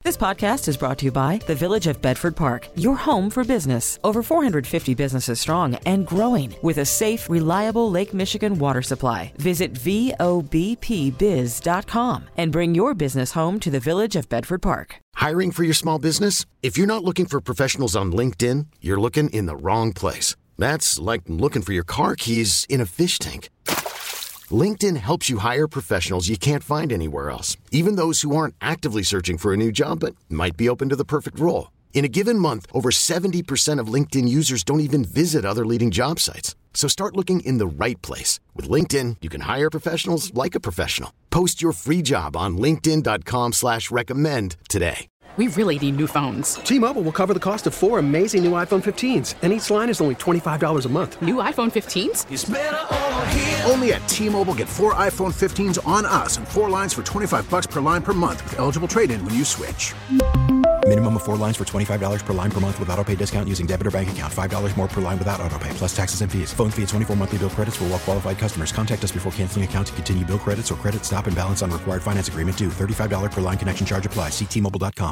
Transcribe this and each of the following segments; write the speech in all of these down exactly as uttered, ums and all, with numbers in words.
This podcast is brought to you by the Village of Bedford Park, your home for business. Over four hundred fifty businesses strong and growing with a safe, reliable Lake Michigan water supply. Visit V O B P biz dot com and bring your business home to the Village of Bedford Park. Hiring for your small business? If you're not looking for professionals on LinkedIn, you're looking in the wrong place. That's like looking for your car keys in a fish tank. LinkedIn helps you hire professionals you can't find anywhere else, even those who aren't actively searching for a new job but might be open to the perfect role. In a given month, over seventy percent of LinkedIn users don't even visit other leading job sites. So start looking in the right place. With LinkedIn, you can hire professionals like a professional. Post your free job on linkedin dot com slash recommend today. We really need new phones. T-Mobile will cover the cost of four amazing new iPhone fifteens, and each line is only twenty-five dollars a month. New iPhone fifteens? It's better over here. Only at T-Mobile, get four iPhone fifteens on us and four lines for twenty-five dollars per line per month with eligible trade-in when you switch. Minimum of four lines for twenty-five dollars per line per month with autopay discount using debit or bank account. five dollars more per line without autopay, plus taxes and fees. Phone fee at twenty-four monthly bill credits for well-qualified customers. Contact us before canceling account to continue bill credits or credit stop and balance on required finance agreement due. thirty-five dollars per line connection charge applies. See T Mobile dot com.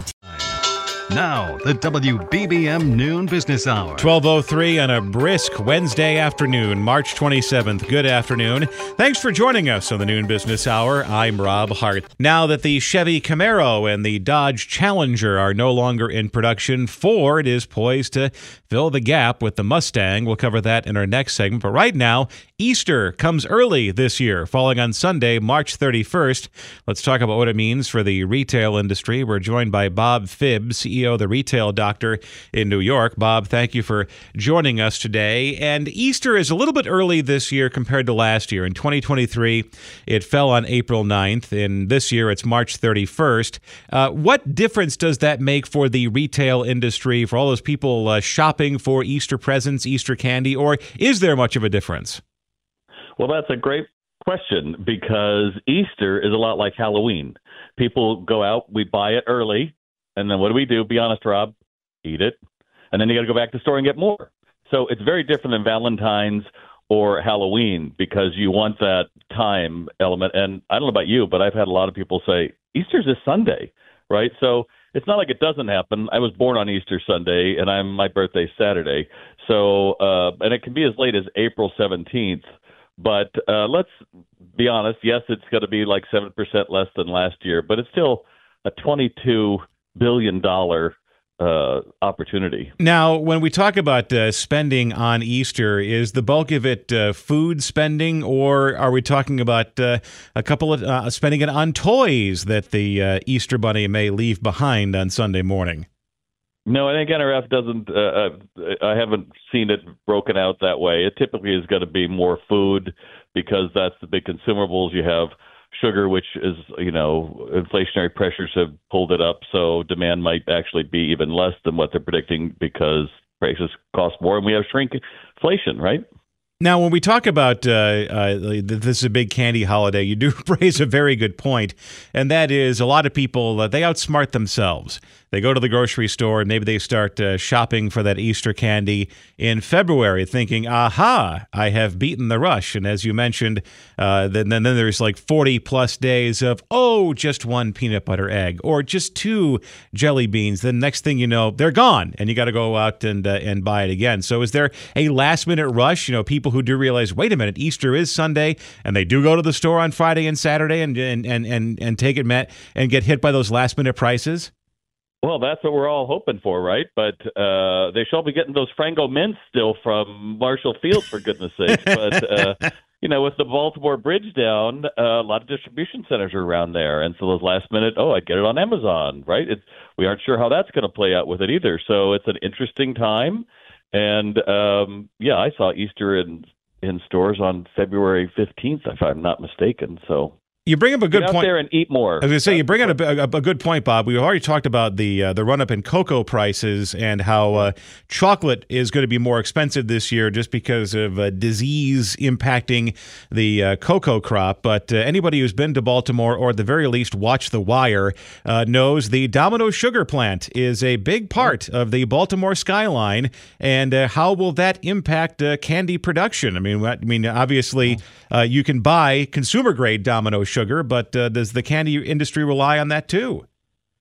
Now, the W B B M Noon Business Hour. twelve oh three on a brisk Wednesday afternoon, March twenty-seventh. Good afternoon. Thanks for joining us on the Noon Business Hour. I'm Rob Hart. Now that the Chevy Camaro and the Dodge Challenger are no longer in production, Ford is poised to fill the gap with the Mustang. We'll cover that in our next segment. But right now, Easter comes early this year, falling on Sunday, March thirty-first. Let's talk about what it means for the retail industry. We're joined by Bob Phibbs, C E O of the Retail Doctor in New York. Bob, thank you for joining us today. And Easter is a little bit early this year compared to last year. In twenty twenty-three, it fell on April ninth. In this year, it's March thirty-first. Uh, what difference does that make for the retail industry, for all those people uh, shopping for Easter presents, Easter candy, or is there much of a difference? Well, that's a great question because Easter is a lot like Halloween. People go out, we buy it early, and then what do we do? Be honest, Rob, eat it. And then you got to go back to the store and get more. So it's very different than Valentine's or Halloween because you want that time element. And I don't know about you, but I've had a lot of people say, Easter's this Sunday, right? So it's not like it doesn't happen. I was born on Easter Sunday, and I'm my birthday's Saturday. So, uh, and it can be as late as April seventeenth. But uh, let's be honest. Yes, it's going to be like seven percent less than last year, but it's still a twenty-two billion dollars uh, opportunity. Now, when we talk about uh, spending on Easter, is the bulk of it uh, food spending, or are we talking about uh, a couple of uh, spending it on toys that the uh, Easter Bunny may leave behind on Sunday morning? No, I think N R F doesn't. Uh, I haven't seen it broken out that way. It typically is going to be more food because that's the big consumables. You have sugar, which is, you know, inflationary pressures have pulled it up, so demand might actually be even less than what they're predicting because prices cost more, and we have shrinkflation, right? Now, when we talk about uh, uh, this is a big candy holiday, you do raise a very good point, and that is a lot of people, uh, they outsmart themselves. They go to the grocery store and maybe they start uh, shopping for that Easter candy in February thinking, aha, I have beaten the rush. And as you mentioned, uh, then, then there's like forty plus days of, oh, just one peanut butter egg or just two jelly beans. Then next thing you know, they're gone and you got to go out and, uh, and buy it again. So is there a last minute rush? You know, people who do realize, wait a minute, Easter is Sunday and they do go to the store on Friday and Saturday and, and, and, and, and take it met and get hit by those last minute prices? Well, that's what we're all hoping for, right? But uh, they shall be getting those Frango mints still from Marshall Field, for goodness sake. But, uh, you know, with the Baltimore Bridge down, uh, a lot of distribution centers are around there. And so those last minute, oh, I get it on Amazon, right? It's, we aren't sure how that's going to play out with it either. So it's an interesting time. And, um, yeah, I saw Easter in, in stores on February fifteenth, if I'm not mistaken. So You bring up a good Get out point. there and eat more. I was going to say, you bring up a, a, a good point, Bob. We've already talked about the uh, the run-up in cocoa prices and how uh, chocolate is going to be more expensive this year just because of uh, disease impacting the uh, cocoa crop. But uh, anybody who's been to Baltimore or at the very least watched The Wire uh, knows the Domino Sugar plant is a big part of the Baltimore skyline. And uh, how will that impact uh, candy production? I mean, I mean, obviously, uh, you can buy consumer-grade Domino sugar. Sugar, but uh, does the candy industry rely on that too?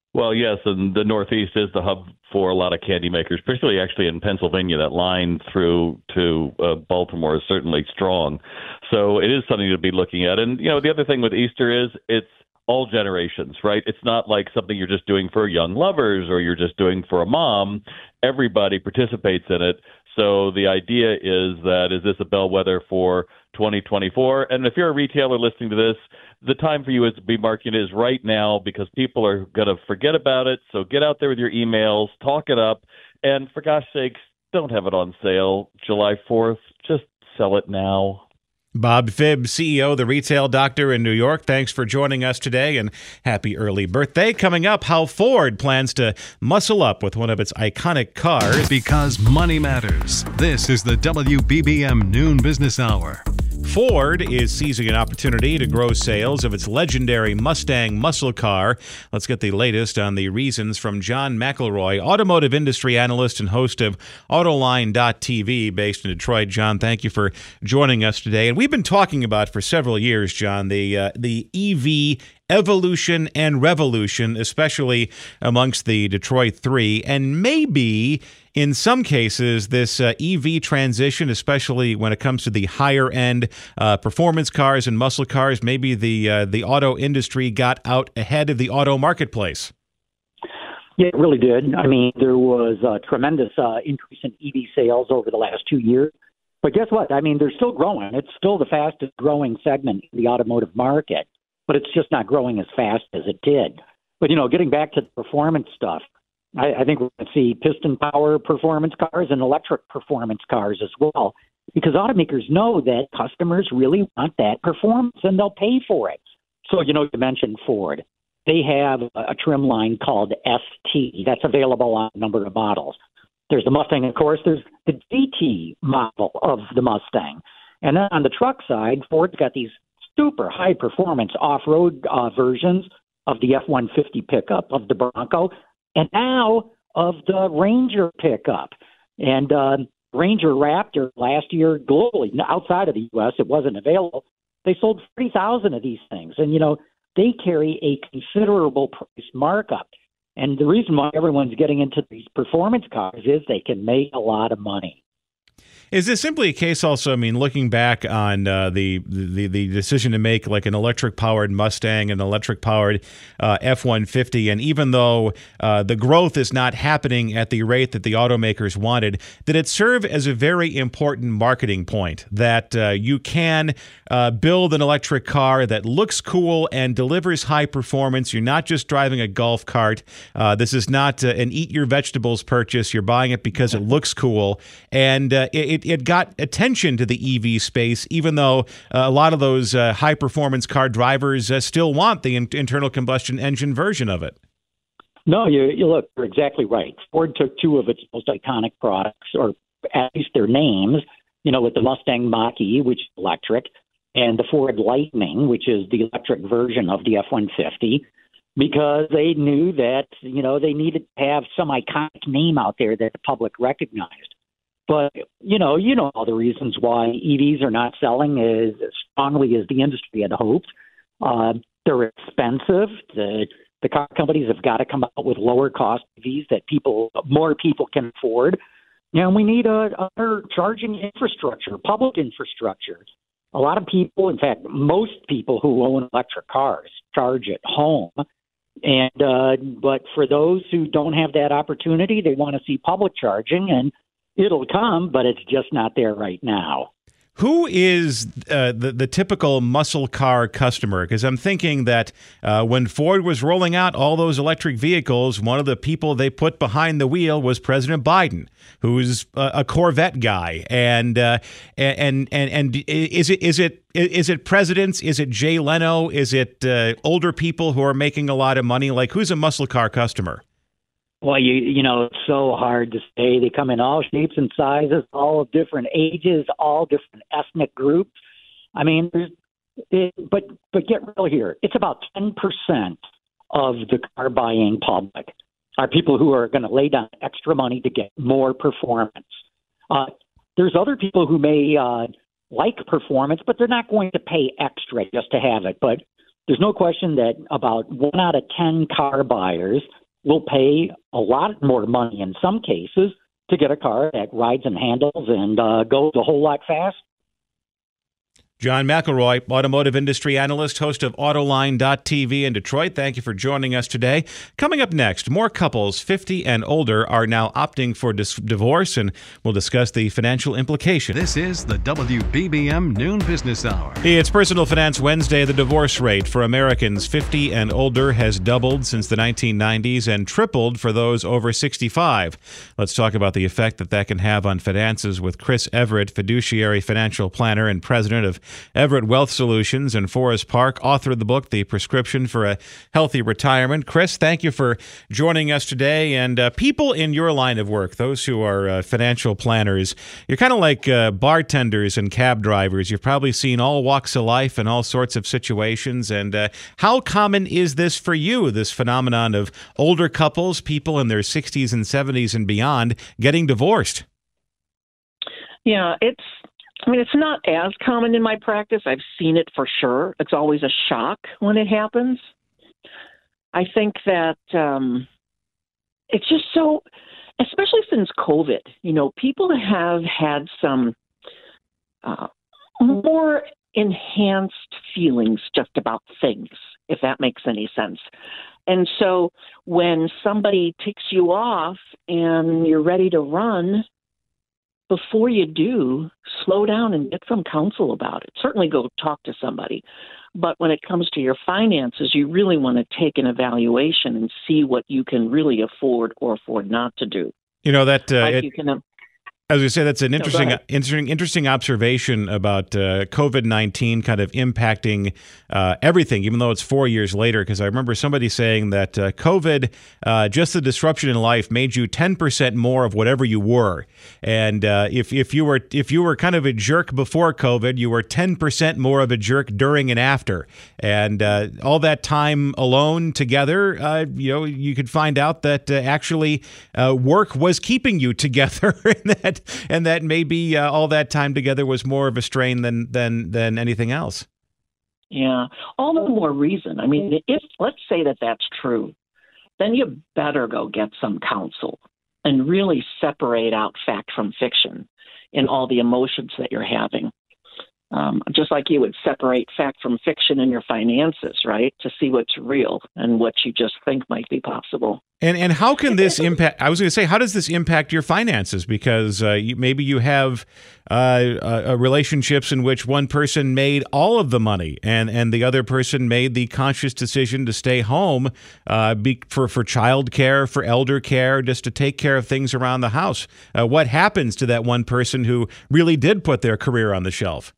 Well, yes, and the Northeast is the hub for a lot of candy makers, particularly actually in Pennsylvania. That line through to uh, Baltimore is certainly strong. So it is something to be looking at. And, you know, the other thing with Easter is it's all generations, right? It's not like something you're just doing for young lovers or you're just doing for a mom. Everybody participates in it. So the idea is that, is this a bellwether for twenty twenty-four? And if you're a retailer listening to this, the time for you is to be marketing is right now because people are going to forget about it. So get out there with your emails, talk it up, and for gosh sakes, don't have it on sale July fourth. Just sell it now. Bob Phibbs, C E O of The Retail Doctor in New York, thanks for joining us today, and happy early birthday. Coming up, how Ford plans to muscle up with one of its iconic cars. Because money matters. This is the W B B M Noon Business Hour. Ford is seizing an opportunity to grow sales of its legendary Mustang muscle car. Let's get the latest on the reasons from John McElroy, automotive industry analyst and host of Autoline dot T V based in Detroit. John, thank you for joining us today. And we've been talking about for several years, John, the uh, the E V evolution and revolution, especially amongst the Detroit Three, and maybe in some cases, this uh, E V transition, especially when it comes to the higher end uh, performance cars and muscle cars, maybe the uh, the auto industry got out ahead of the auto marketplace. Yeah, it really did. I mean, there was a tremendous uh, increase in E V sales over the last two years. But guess what? I mean, they're still growing. It's still the fastest growing segment in the automotive market, but it's just not growing as fast as it did. But, you know, getting back to the performance stuff, I, I think we're going to see piston power performance cars and electric performance cars as well, because automakers know that customers really want that performance and they'll pay for it. So, you know, you mentioned Ford. They have a trim line called S T that's available on a number of models. There's the Mustang, of course. There's the G T model of the Mustang. And then on the truck side, Ford's got these super high-performance off-road uh, versions of the F one fifty pickup, of the Bronco, and now of the Ranger pickup. And uh, Ranger Raptor last year globally, outside of the U S, it wasn't available. They sold forty thousand of these things. And, you know, they carry a considerable price markup. And the reason why everyone's getting into these performance cars is they can make a lot of money. Is this simply a case also, I mean, looking back on uh, the, the the decision to make like an electric-powered Mustang and electric-powered uh, F one fifty, and even though uh, the growth is not happening at the rate that the automakers wanted, did it serve as a very important marketing point that uh, you can uh, build an electric car that looks cool and delivers high performance? You're not just driving a golf cart. Uh, this is not uh, an eat-your-vegetables purchase. You're buying it because it looks cool, and uh, it It, it got attention to the E V space, even though uh, a lot of those uh, high-performance car drivers uh, still want the in- internal combustion engine version of it. No, you, you look, you're exactly right. Ford took two of its most iconic products, or at least their names, you know, with the Mustang Mach-E, which is electric, and the Ford Lightning, which is the electric version of the F one fifty, because they knew that, you know, they needed to have some iconic name out there that the public recognized. But, you know, you know all the reasons why E Vs are not selling as strongly as the industry had hoped. Uh, they're expensive. The, the car companies have got to come out with lower cost E Vs that people, more people can afford. And we need a, a charging infrastructure, public infrastructure. A lot of people, in fact, most people who own electric cars charge at home. And uh, but for those who don't have that opportunity, they want to see public charging, and it'll come, but it's just not there right now. Who is uh, the, the typical muscle car customer? Because I'm thinking that uh, when Ford was rolling out all those electric vehicles, one of the people they put behind the wheel was President Biden, who's a, a Corvette guy. And uh, and and and is it is it is it presidents? Is it Jay Leno? Is it uh, older people who are making a lot of money? Like, who's a muscle car customer? Well, you you know, it's so hard to say. They come in all shapes and sizes, all of different ages, all different ethnic groups. I mean, there's, it, but but get real here. It's about ten percent of the car buying public are people who are going to lay down extra money to get more performance. Uh, there's other people who may uh, like performance, but they're not going to pay extra just to have it. But there's no question that about one out of ten car buyers will pay a lot more money in some cases to get a car that rides and handles and uh, goes a whole lot faster. John McElroy, automotive industry analyst, host of Autoline dot T V in Detroit. Thank you for joining us today. Coming up next, more couples fifty and older are now opting for dis- divorce, and we'll discuss the financial implications. This is the W B B M Noon Business Hour. It's Personal Finance Wednesday. The divorce rate for Americans fifty and older has doubled since the nineteen nineties and tripled for those over sixty-five. Let's talk about the effect that that can have on finances with Chris Everett, fiduciary financial planner and president of Everett Wealth Solutions in Forest Park, author of the book, The Prescription for a Healthy Retirement. Chris, thank you for joining us today. And uh, people in your line of work, those who are uh, financial planners, you're kind of like uh, bartenders and cab drivers. You've probably seen all walks of life and all sorts of situations. And uh, how common is this for you, this phenomenon of older couples, people in their sixties and seventies and beyond, getting divorced? Yeah, it's I mean, it's not as common in my practice. I've seen it for sure. It's always a shock when it happens. I think that um, it's just so, especially since COVID, you know, people have had some uh, more enhanced feelings just about things, if that makes any sense. And so when somebody ticks you off and you're ready to run, before you do, slow down and get some counsel about it. Certainly go talk to somebody. But when it comes to your finances, you really want to take an evaluation and see what you can really afford or afford not to do. You know, that uh, like it, you can, uh, as we say, that's an interesting, no, interesting, interesting observation about uh, COVID nineteen kind of impacting uh, everything, even though it's four years later. Because I remember somebody saying that uh, COVID, uh, just the disruption in life, made you ten percent more of whatever you were. And uh, if if you were if you were kind of a jerk before COVID, you were ten percent more of a jerk during and after. And uh, all that time alone together, uh, you know, you could find out that uh, actually uh, work was keeping you together, and that. And that maybe uh, all that time together was more of a strain than than than anything else. Yeah, all the more reason. I mean, if let's say that that's true, then you better go get some counsel and really separate out fact from fiction in all the emotions that you're having. Um, just like you would separate fact from fiction in your finances, right? To see what's real and what you just think might be possible. And and how can this impact? I was going to say, how does this impact your finances? Because uh, you, maybe you have uh, uh, relationships in which one person made all of the money, and, and the other person made the conscious decision to stay home uh, be, for for child care, for elder care, just to take care of things around the house. Uh, what happens to that one person who really did put their career on the shelf?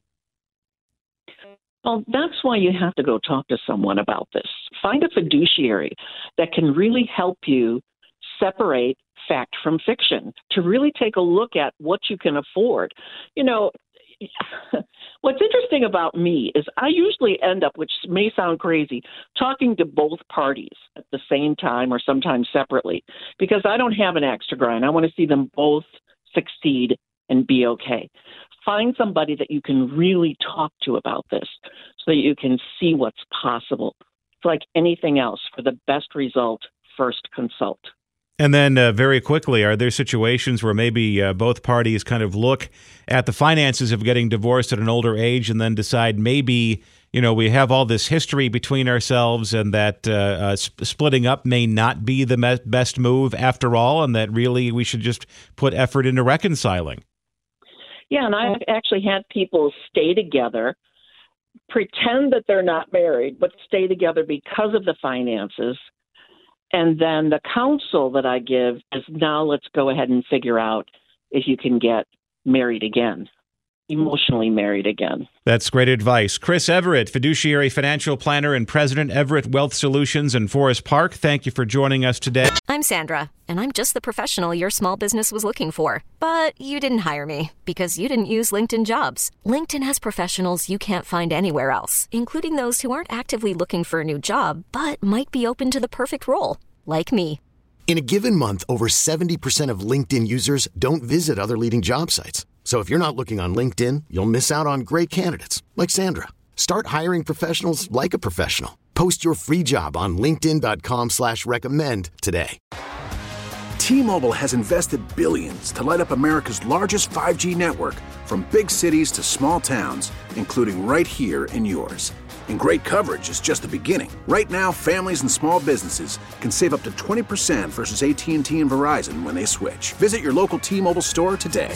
Well, that's why you have to go talk to someone about this. Find a fiduciary that can really help you separate fact from fiction, to really take a look at what you can afford. You know, what's interesting about me is I usually end up, which may sound crazy, talking to both parties at the same time or sometimes separately, because I don't have an axe to grind. I want to see them both succeed and be okay. Find somebody that you can really talk to about this so that you can see what's possible. It's like anything else. For the best result, first consult. And then uh, very quickly, are there situations where maybe uh, both parties kind of look at the finances of getting divorced at an older age and then decide maybe, you know, we have all this history between ourselves and that uh, uh, sp- splitting up may not be the me- best move after all, and that really we should just put effort into reconciling? Yeah, and I've actually had people stay together, pretend that they're not married, but stay together because of the finances. And then the counsel that I give is, now let's go ahead and figure out if you can get married again, emotionally married again. That's great advice. Chris Everett, fiduciary financial planner and president, Everett Wealth Solutions in Forest Park. Thank you for joining us today. I'm Sandra, and I'm just the professional your small business was looking for. But you didn't hire me because you didn't use LinkedIn Jobs. LinkedIn has professionals you can't find anywhere else, including those who aren't actively looking for a new job, but might be open to the perfect role, like me. In a given month, over seventy percent of LinkedIn users don't visit other leading job sites. So if you're not looking on LinkedIn, you'll miss out on great candidates like Sandra. Start hiring professionals like a professional. Post your free job on linkedin dot com slash recommend today. T-Mobile has invested billions to light up America's largest five G network, from big cities to small towns, including right here in yours. And great coverage is just the beginning. Right now, families and small businesses can save up to twenty percent versus A T and T and Verizon when they switch. Visit your local T-Mobile store today.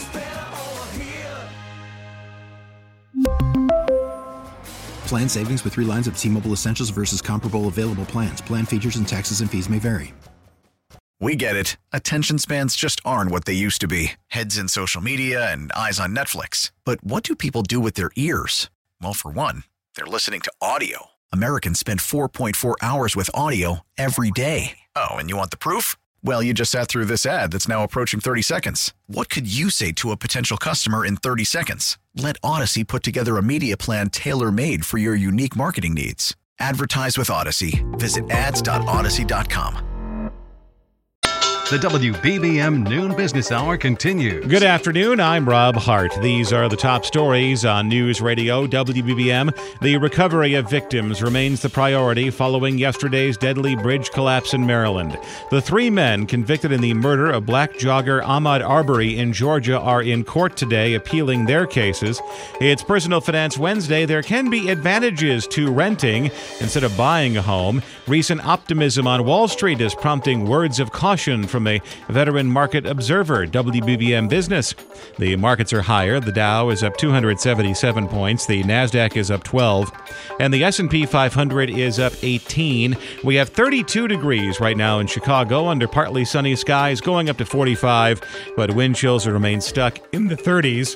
Plan savings with three lines of T-Mobile Essentials versus comparable available plans. Plan features and taxes and fees may vary. We get it. Attention spans just aren't what they used to be. Heads in social media and eyes on Netflix. But what do people do with their ears? Well, for one, they're listening to audio. Americans spend four point four hours with audio every day. Oh, and you want the proof? Well, you just sat through this ad that's now approaching thirty seconds. What could you say to a potential customer in thirty seconds? Let Odyssey put together a media plan tailor-made for your unique marketing needs. Advertise with Odyssey. Visit ads dot odyssey dot com. The W B B M Noon Business Hour continues. Good afternoon. I'm Rob Hart. These are the top stories on News Radio W B B M. The recovery of victims remains the priority following yesterday's deadly bridge collapse in Maryland. The three men convicted in the murder of black jogger Ahmaud Arbery in Georgia are in court today appealing their cases. It's Personal Finance Wednesday. There can be advantages to renting instead of buying a home. Recent optimism on Wall Street is prompting words of caution from a veteran market observer, W B B M Business. The markets are higher. The Dow is up two hundred seventy-seven points. The NASDAQ is up twelve. And the S and P five hundred is up eighteen. We have thirty-two degrees right now in Chicago under partly sunny skies, going up to forty-five, but wind chills will remain stuck in the thirties.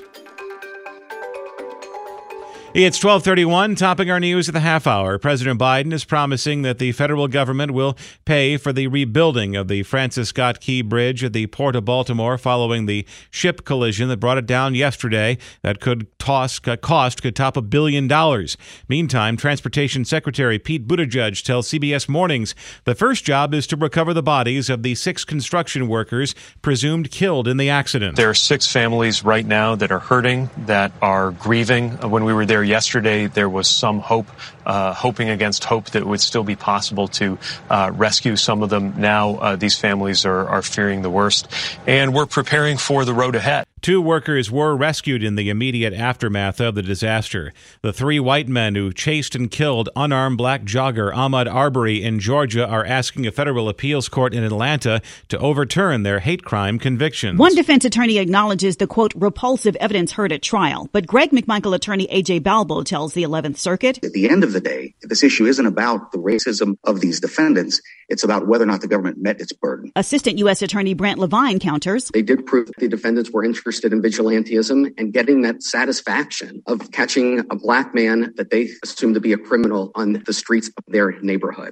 It's twelve thirty-one, topping our news at the half hour. President Biden is promising that the federal government will pay for the rebuilding of the Francis Scott Key Bridge at the Port of Baltimore following the ship collision that brought it down yesterday. That could toss, cost could top a billion dollars. Meantime, Transportation Secretary Pete Buttigieg tells C B S Mornings the first job is to recover the bodies of the six construction workers presumed killed in the accident. There are six families right now that are hurting, that are grieving. When we were there yesterday, there was some hope, uh, hoping against hope that it would still be possible to uh, rescue some of them. Now uh, these families are, are fearing the worst, and we're preparing for the road ahead. Two workers were rescued in the immediate aftermath of the disaster. The three white men who chased and killed unarmed black jogger Ahmaud Arbery in Georgia are asking a federal appeals court in Atlanta to overturn their hate crime convictions. One defense attorney acknowledges the, quote, repulsive evidence heard at trial. But Greg McMichael attorney A J Balbo tells the eleventh Circuit, at the end of the day, this issue isn't about the racism of these defendants. It's about whether or not the government met its burden. Assistant U S Attorney Brant Levine counters, they did prove that the defendants were interested in vigilantism and getting that satisfaction of catching a black man that they assumed to be a criminal on the streets of their neighborhood.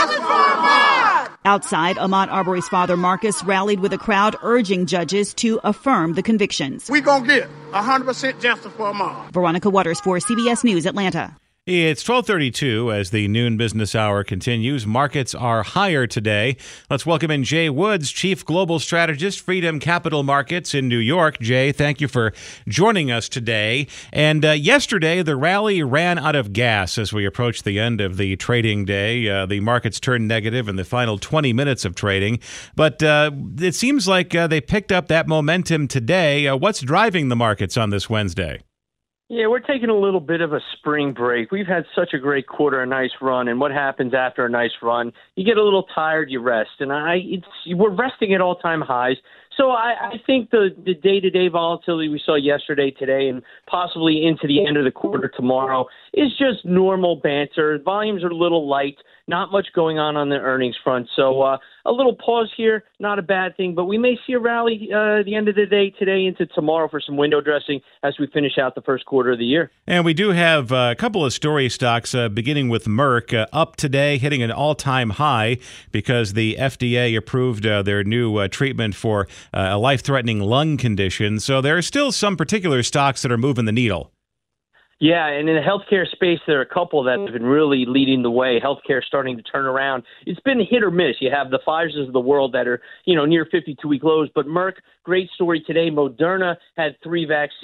Outside, Ahmaud Arbery's father, Marcus, rallied with a crowd urging judges to affirm the convictions. We're going to get one hundred percent justice for Ahmaud. Veronica Waters for C B S News, Atlanta. It's twelve thirty-two as the noon business hour continues. Markets are higher today. Let's welcome in Jay Woods, Chief Global Strategist, Freedom Capital Markets in New York. Jay, thank you for joining us today. And uh, yesterday, the rally ran out of gas as we approached the end of the trading day. Uh, the markets turned negative in the final twenty minutes of trading. But uh, it seems like uh, they picked up that momentum today. Uh, what's driving the markets on this Wednesday? Yeah, we're taking a little bit of a spring break. We've had such a great quarter, a nice run, and what happens after a nice run? You get a little tired, you rest, and I it's we're resting at all-time highs. So I, I think the, the day-to-day volatility we saw yesterday, today, and possibly into the end of the quarter tomorrow is just normal banter. Volumes are a little light, not much going on on the earnings front. So uh, a little pause here, not a bad thing, but we may see a rally uh, at the end of the day today into tomorrow for some window dressing as we finish out the first quarter of the year. And we do have uh, a couple of story stocks, uh, beginning with Merck, uh, up today, hitting an all-time high because the F D A approved uh, their new uh, treatment for uh, a life-threatening lung condition. So there are still some particular stocks that are moving the needle. Yeah, and in the healthcare space, there are a couple that have been really leading the way. Healthcare starting to turn around. It's been hit or miss. You have the Pfizers of the world that are, you know, near fifty-two week lows. But Merck, great story today. Moderna had three vaccines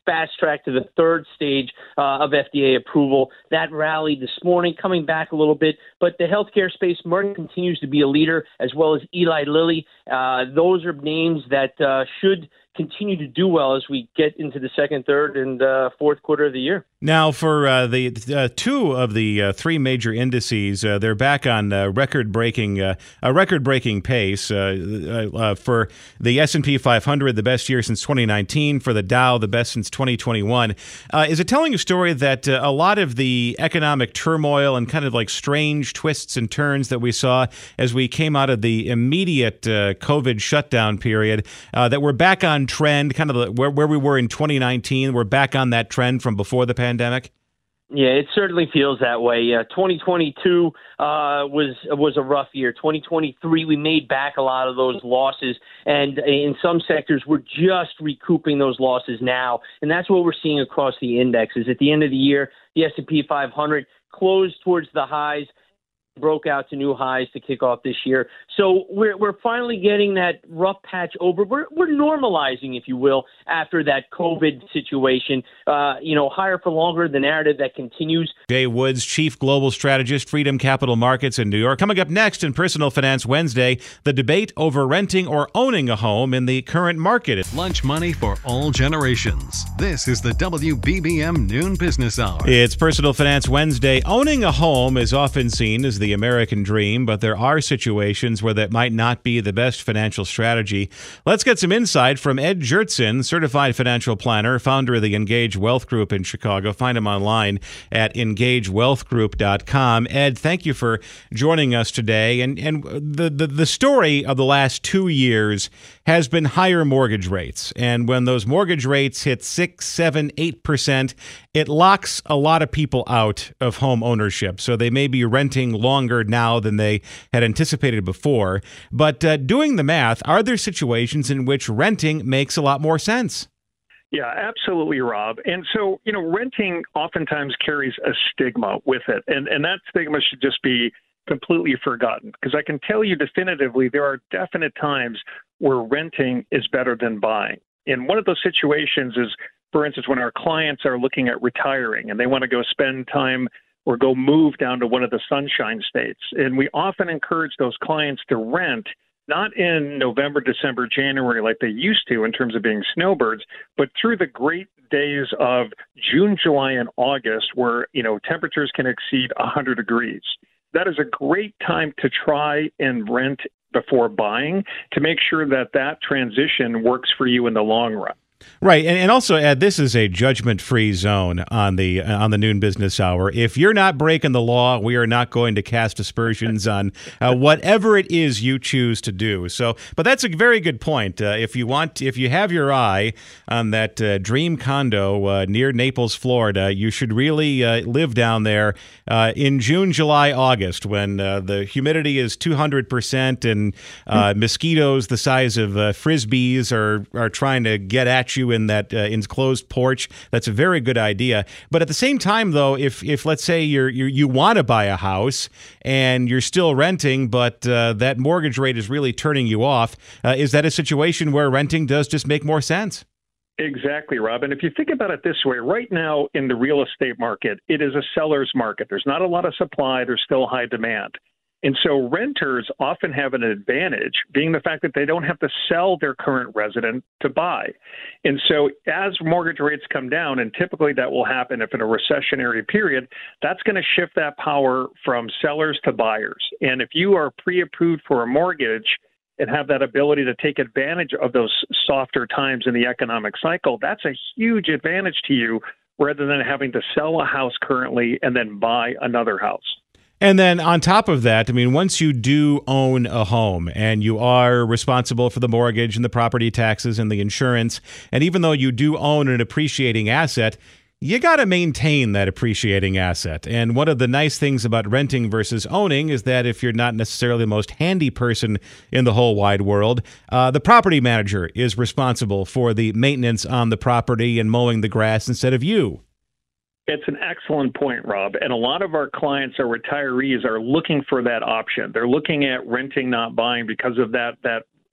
fast-tracked to the third stage uh, of F D A approval. That rallied this morning, coming back a little bit. But the healthcare space, Merck continues to be a leader, as well as Eli Lilly. Uh, those are names that uh, should continue to do well as we get into the second, third, and uh, fourth quarter of the year. Now, for uh, the uh, two of the uh, three major indices, uh, they're back on uh, record-breaking uh, a record-breaking pace. Uh, uh, for the S and P five hundred, the best year since twenty nineteen. For the Dow, the best since twenty twenty-one. Uh, is it telling a story that uh, a lot of the economic turmoil and kind of like strange twists and turns that we saw as we came out of the immediate uh, COVID shutdown period, uh, that we're back on trend, kind of where, where we were in twenty nineteen? We're back on that trend from before the pandemic? Yeah, it certainly feels that way. Uh, twenty twenty-two uh, was was a rough year. twenty twenty-three, we made back a lot of those losses, and in some sectors, we're just recouping those losses now, and that's what we're seeing across the indexes. At the end of the year, the S and P five hundred closed towards the highs, broke out to new highs to kick off this year. So we're we're finally getting that rough patch over. We're we're normalizing, if you will, after that COVID situation. Uh, you know, higher for longer, the narrative that continues. Jay Woods, Chief Global Strategist, Freedom Capital Markets in New York. Coming up next in Personal Finance Wednesday, the debate over renting or owning a home in the current market. Lunch money for all generations. This is the W B B M Noon Business Hour. It's Personal Finance Wednesday. Owning a home is often seen as the American dream, but there are situations where that might not be the best financial strategy. Let's get some insight from Ed Jurtson, certified financial planner, founder of the Engage Wealth Group in Chicago. Find him online at engage wealth group dot com. Ed, thank you for joining us today. And and the, the, the story of the last two years has been higher mortgage rates. And when those mortgage rates hit six, seven, eight percent, it locks a lot of people out of home ownership. So they may be renting longer now than they had anticipated before. But uh, doing the math, are there situations in which renting makes a lot more sense? Yeah, absolutely, Rob. And so, you know, renting oftentimes carries a stigma with it. And, and that stigma should just be completely forgotten, because I can tell you definitively there are definite times where renting is better than buying. And one of those situations is, for instance, when our clients are looking at retiring and they want to go spend time or go move down to one of the sunshine states. And we often encourage those clients to rent, not in November, December, January like they used to in terms of being snowbirds, but through the great days of June, July, and August where, you know, temperatures can exceed one hundred degrees. That is a great time to try and rent before buying to make sure that that transition works for you in the long run. Right, and, and also, Ed, this is a judgment-free zone on the uh, on the Noon Business Hour. If you're not breaking the law, we are not going to cast aspersions on uh, whatever it is you choose to do. So, but that's a very good point. Uh, if you want, if you have your eye on that uh, dream condo uh, near Naples, Florida, you should really uh, live down there uh, in June, July, August, when uh, the humidity is two hundred percent and uh, mosquitoes the size of uh, frisbees are are trying to get at you in that uh, enclosed porch. That's a very good idea. But at the same time, though, if if let's say you're, you're you want to buy a house and you're still renting, but uh, that mortgage rate is really turning you off, uh, is that a situation where renting does just make more sense? Exactly, Rob. And if you think about it this way, right now in the real estate market, it is a seller's market. There's not a lot of supply. There's still high demand. And so renters often have an advantage, being the fact that they don't have to sell their current resident to buy. And so as mortgage rates come down, and typically that will happen if in a recessionary period, that's going to shift that power from sellers to buyers. And if you are pre-approved for a mortgage and have that ability to take advantage of those softer times in the economic cycle, that's a huge advantage to you rather than having to sell a house currently and then buy another house. And then on top of that, I mean, once you do own a home and you are responsible for the mortgage and the property taxes and the insurance, and even though you do own an appreciating asset, you got to maintain that appreciating asset. And one of the nice things about renting versus owning is that if you're not necessarily the most handy person in the whole wide world, uh, the property manager is responsible for the maintenance on the property and mowing the grass instead of you. It's an excellent point, Rob. And a lot of our clients or retirees are looking for that option. They're looking at renting, not buying, because of that that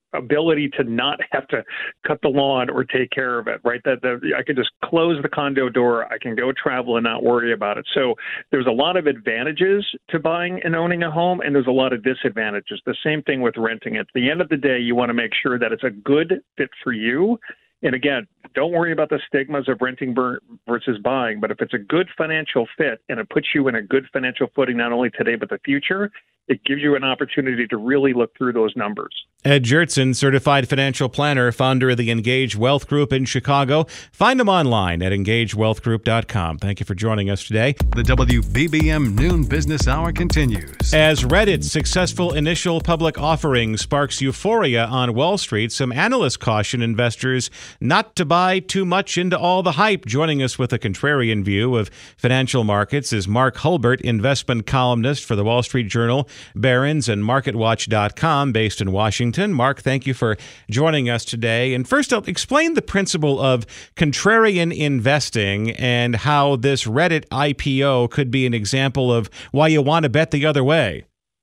ability to not have to cut the lawn or take care of it, right? That, that I can just close the condo door. I can go travel and not worry about it. So there's a lot of advantages to buying and owning a home, and there's a lot of disadvantages. The same thing with renting it. At the end of the day, you want to make sure that it's a good fit for you. And again, don't worry about the stigmas of renting versus buying, but if it's a good financial fit and it puts you in a good financial footing, not only today, but the future, it gives you an opportunity to really look through those numbers. Ed Jertson, certified financial planner, founder of the Engage Wealth Group in Chicago. Find him online at engage wealth group dot com. Thank you for joining us today. The W B B M Noon Business Hour continues. As Reddit's successful initial public offering sparks euphoria on Wall Street, some analysts caution investors not to buy too much into all the hype. Joining us with a contrarian view of financial markets is Mark Hulbert, investment columnist for the Wall Street Journal, Barron's, and market watch dot com, based in Washington. Mark, thank you for joining us today. And first, I'll explain the principle of contrarian investing and how this Reddit I P O could be an example of why you want to bet the other way.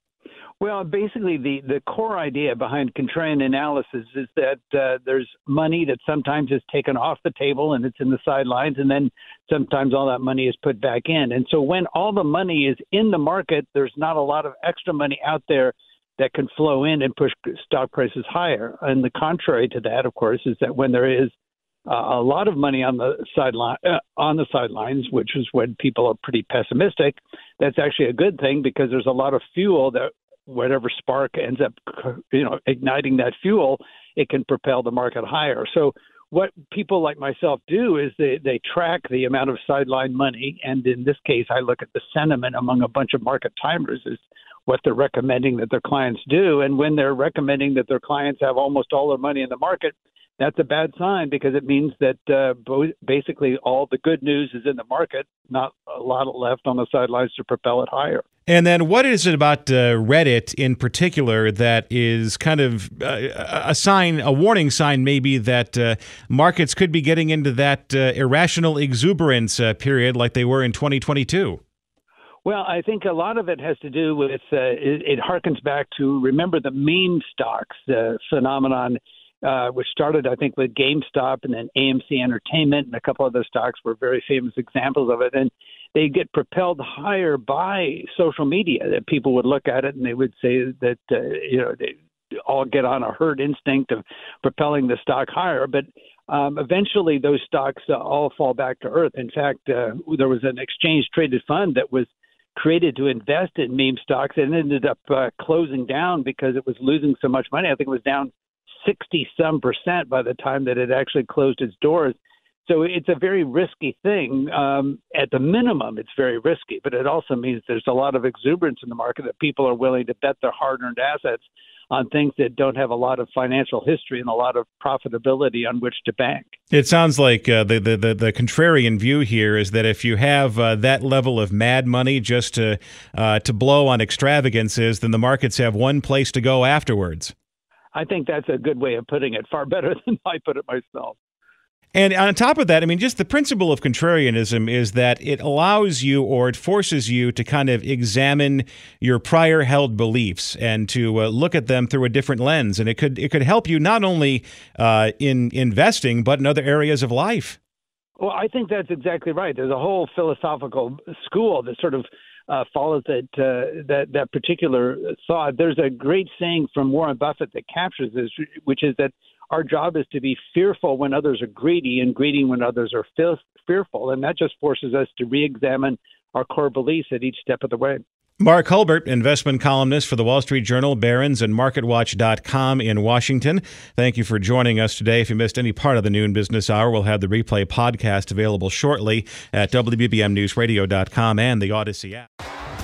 Well, basically, the, the core idea behind contrarian analysis is that uh, there's money that sometimes is taken off the table and it's in the sidelines, and then sometimes all that money is put back in. And so when all the money is in the market, there's not a lot of extra money out there that can flow in and push stock prices higher. And the contrary to that, of course, is that when there is uh, a lot of money on the sideline, uh, on the sidelines, which is when people are pretty pessimistic, that's actually a good thing because there's a lot of fuel that whatever spark ends up, you know, igniting that fuel, it can propel the market higher. So what people like myself do is they, they track the amount of sideline money. And in this case, I look at the sentiment among a bunch of market timers is what they're recommending that their clients do. And when they're recommending that their clients have almost all their money in the market, that's a bad sign because it means that uh, bo- basically all the good news is in the market, not a lot left on the sidelines to propel it higher. And then what is it about uh, Reddit in particular that is kind of uh, a sign, a warning sign maybe that uh, markets could be getting into that uh, irrational exuberance uh, period like they were in twenty twenty-two? Well, I think a lot of it has to do with, uh, it, it harkens back to, remember the meme stocks uh, phenomenon, uh, which started, I think, with GameStop and then A M C Entertainment, and a couple other stocks were very famous examples of it. And they get propelled higher by social media, that people would look at it and they would say that, uh, you know, they all get on a herd instinct of propelling the stock higher. But um, eventually those stocks uh, all fall back to earth. In fact, uh, there was an exchange traded fund that was created to invest in meme stocks and ended up uh, closing down because it was losing so much money. I think it was down sixty some percent by the time that it actually closed its doors. So it's a very risky thing. Um, at the minimum, it's very risky, but it also means there's a lot of exuberance in the market that people are willing to bet their hard-earned assets on things that don't have a lot of financial history and a lot of profitability on which to bank. It sounds like uh, the, the, the, the contrarian view here is that if you have uh, that level of mad money just to, uh, to blow on extravagances, then the markets have one place to go afterwards. I think that's a good way of putting it, far better than I put it myself. And on top of that, I mean, just the principle of contrarianism is that it allows you or it forces you to kind of examine your prior held beliefs and to uh, look at them through a different lens. And it could it could help you not only uh, in investing, but in other areas of life. Well, I think that's exactly right. There's a whole philosophical school that sort of uh, follows that, uh, that that particular thought. There's a great saying from Warren Buffett that captures this, which is that our job is to be fearful when others are greedy and greedy when others are fe- fearful. And that just forces us to re-examine our core beliefs at each step of the way. Mark Hulbert, investment columnist for the Wall Street Journal, Barron's, and market watch dot com in Washington. Thank you for joining us today. If you missed any part of the Noon Business Hour, we'll have the replay podcast available shortly at W B B M news radio dot com and the Odyssey app.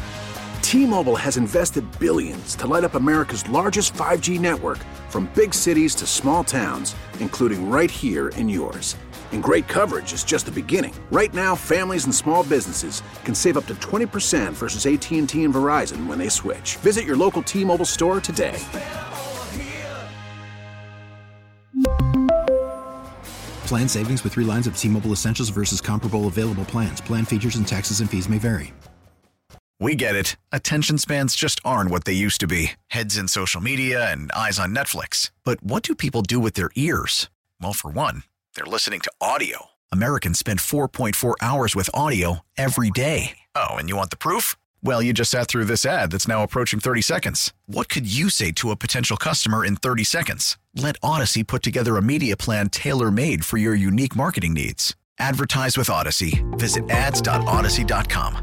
T-Mobile has invested billions to light up America's largest five G network, from big cities to small towns, including right here in yours. And great coverage is just the beginning. Right now, families and small businesses can save up to twenty percent versus A T and T and Verizon when they switch. Visit your local T-Mobile store today. Plan savings with three lines of T-Mobile Essentials versus comparable available plans. Plan features and taxes and fees may vary. We get it. Attention spans just aren't what they used to be. Heads in social media and eyes on Netflix. But what do people do with their ears? Well, for one, they're listening to audio. Americans spend four point four hours with audio every day. Oh, and you want the proof? Well, you just sat through this ad that's now approaching thirty seconds. What could you say to a potential customer in thirty seconds? Let Odyssey put together a media plan tailor-made for your unique marketing needs. Advertise with Odyssey. Visit ads dot odyssey dot com.